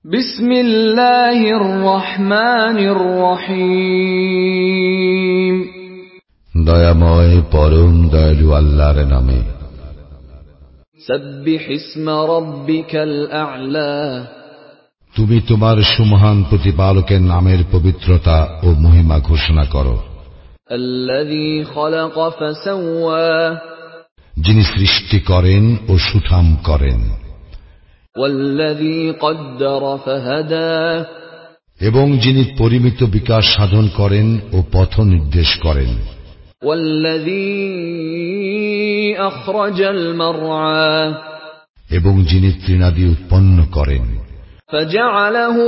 বিসমিল্লাহির রহমানির রহিম। দয়াময় পরম দয়ালু আল্লাহর নামে। সাব্বিহিসমা রাব্বিকাল আ'লা। তুমি তোমার সুমহান প্রতিপালকের নামের পবিত্রতা ও মহিমা ঘোষণা করো। আল্লাযী খালাকা ফাসাওয়া। যিনি সৃষ্টি করেন ও সুঠাম করেন। ওয়াল্লাযী কদ্দারা ফাহাদা। এবং যিনি পরিমিত বিকাশ সাধন করেন ও পথ নির্দেশ করেন। ওয়াল্লাযী আখরাজাল মারআ। এবং যিনি তৃণাদি উৎপন্ন করেন। ফাজআলাহু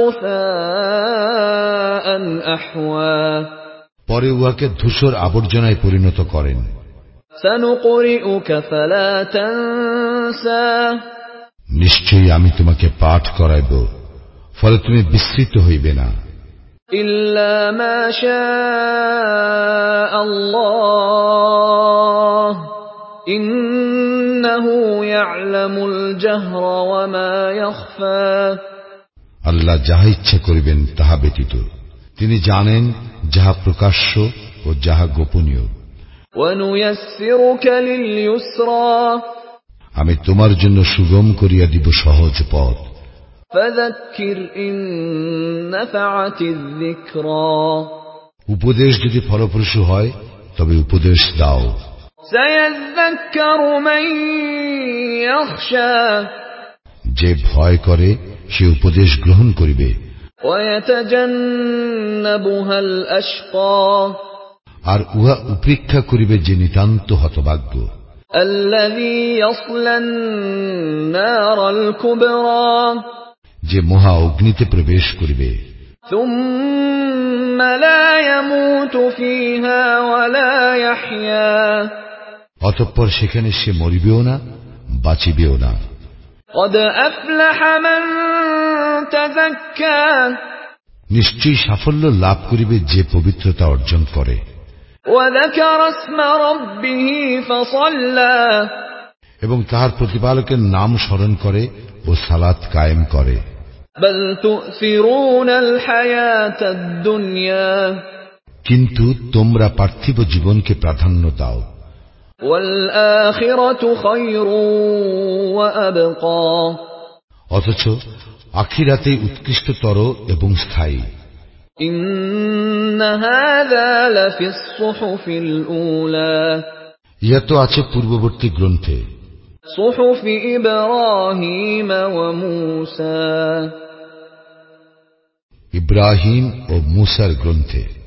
গুসাআন আহওয়া। পরে উহাকে ধূসর আবর্জনায় পরিণত করেন। সানুকরিউকা ফালা তানসা। নিশ্চয়ই আমি তোমাকে পাঠ করাইব, ফলে তুমি বিস্মৃত হইবে না। ইল্লা মা শাআ আল্লাহ ইন্নাহু ইয়ালামুল জাহরা ওয়া মা ইয়াখফা। আল্লাহ যাহা ইচ্ছা করিবেন তাহা ব্যতীত তিনি জানেন যাহা প্রকাশ্য ও যাহা গোপনীয়। ওয়ানুয়াসসিরুকা লিল ইউসরা। আমি তোমার জন্য সুগম করিয়া দিব সহজ পথ। ফাযাক্কির ইন নাফাআতিয যিকরা। উপদেশ যদি ফলপ্রসূ হয় তবে উপদেশ দাও। সায়াযাক্কারু মান ইয়াখশা। যে ভয় করে সে উপদেশ গ্রহণ করিবে। ওয়ায়াতাজান্নাবুহাল আশকা। আর উহা উপেক্ষা করিবে যে নিতান্ত হতভাগ্য। আল্লাযী ইয়াসলান নারাল কুবরা। যে মহা অগ্নিতে প্রবেশ করিবে। সুম্মা লা ইয়ামুতু ফীহা ওয়া লা ইয়াহইয়া। অতঃপর সেখানে সে মরিবেও না, বাঁচিবেও না। ক্বাদ আফলাহা মান তাযাক্কা। নিশ্চয়ই সাফল্য লাভ করিবে যে পবিত্রতা অর্জন করে। ওয়া যাকারা ইসমা রাব্বিহি ফাসাল্লা। এবং তাহার প্রতিপালকের নাম স্মরণ করে ও সালাত কায়েম করে। বাল তুসিরুনাল হায়াতাদ দুনিয়া। কিন্তু তোমরা পার্থিব জীবনকে প্রাধান্য দাও। ওয়াল আখিরাতু খায়রুন ওয়া আবকা। অথচ আখিরাতে উৎকৃষ্টতর এবং স্থায়ী। ইন্না হাযা লাফিস সুহুফিল উলা। ইহা তো আছে পূর্ববর্তী গ্রন্থে। সুহুফি ইব্রাহিম ওয়া মূসা। ইব্রাহিম ও মূসার গ্রন্থে।